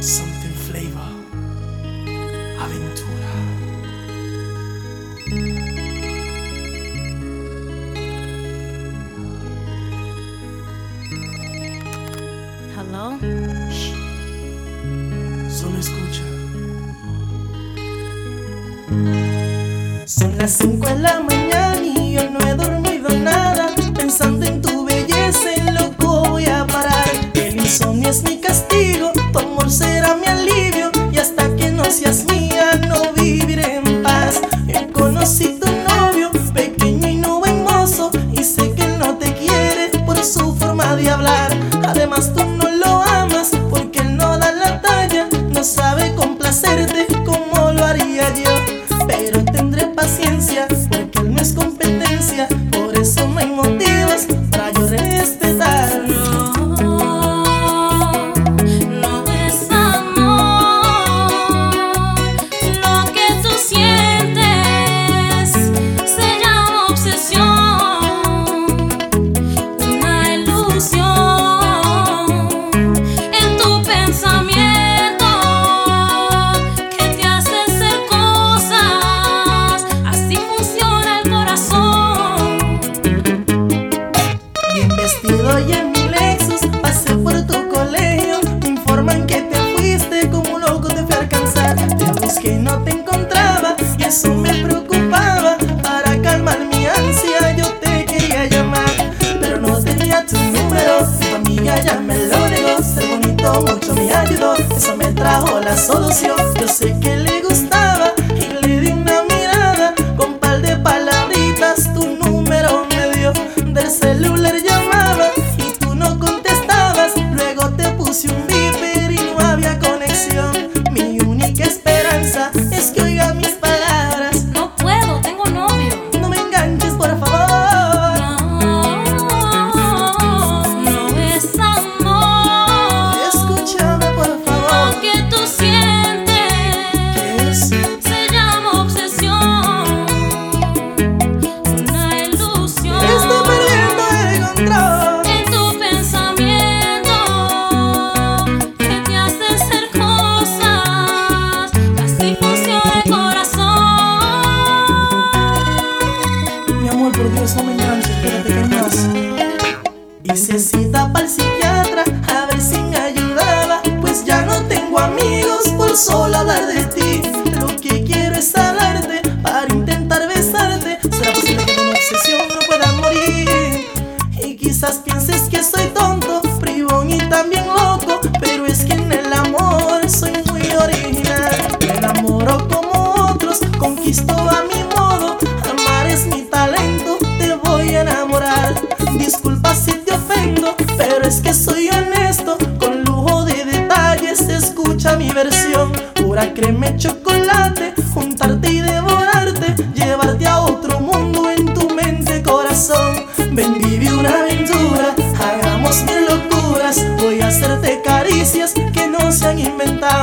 Something Flavor, Aventura. Hello. Shh. Solo escucha. Son las 5 de la mañana y yo no he dormido nada. Pensando en tu belleza, en loco voy a parar. El insomnio es mi castigo, tu amor será mi alivio. Y hasta que no seas mía, no viviré en paz. Yo conocí tu novio, pequeño y no buen mozo, y sé que él no te quiere por su forma de hablar. Además tú no lo amas porque él no da la talla. No sabe complacerte como lo haría yo. Pero tendré paciencia porque él no es competencia. Por eso no hay motivos para yo respetarlo. No es amor, lo que tú sientes se llama obsesión, una ilusión en tu pensamiento que te hace hacer cosas, así funciona el corazón. Bien vestido y en mi Lexus pasé por tu colegio. Me informan que te fuiste, como un loco te fui a alcanzar. Te busqué y no te encontraba y eso me preocupaba. Para calmar mi ansia yo te quería llamar, pero no tenía tu número. Tu amiga ya me lo negó. Ser bonito mucho me ayudó, eso me trajo la solución. Yo sé que le gustaba y le di una mirada. Con par de palabritas tu número me dio. Del celular llamaba y tú no contestabas. Luego te puse un beeper y no había conexión. Mi única esperanza es que oiga mis palabras. No puedo, tengo novio. No me enganches, por favor. No es amor. Escúchame, por favor. Lo que tú sientes ¿Qué es? se llama obsesión, una ilusión Estoy perdiendo el control. en tu pensamiento que te hace hacer cosas, así funciona el corazón. Mi amor, por Dios, no me enganches, espérate, ¿qué más? Hice cita para el psiquiatra a ver si me ayudaba, pues ya no tengo amigos por solo hablar de ti. Lo que quiero es hablarte para intentar besarte. ¿Será posible que de una obsesión no pueda morir? Y quizás pienses que soy tonto, bribón y también loco, pero es que en el amor soy muy original. Me enamoro como otros, conquisto a mi modo. Amar es mi talento, te voy a enamorar. Disculpa si te ofendo, pero es que soy honesto. Con lujo de detalles, escucha mi versión. Pura crema y chocolate, juntarte y devorarte, llevarte a otro mundo en tu mente, corazón. Ven, vive una aventura, hagamos mil locuras. Voy a hacerte caricias que no se han inventado.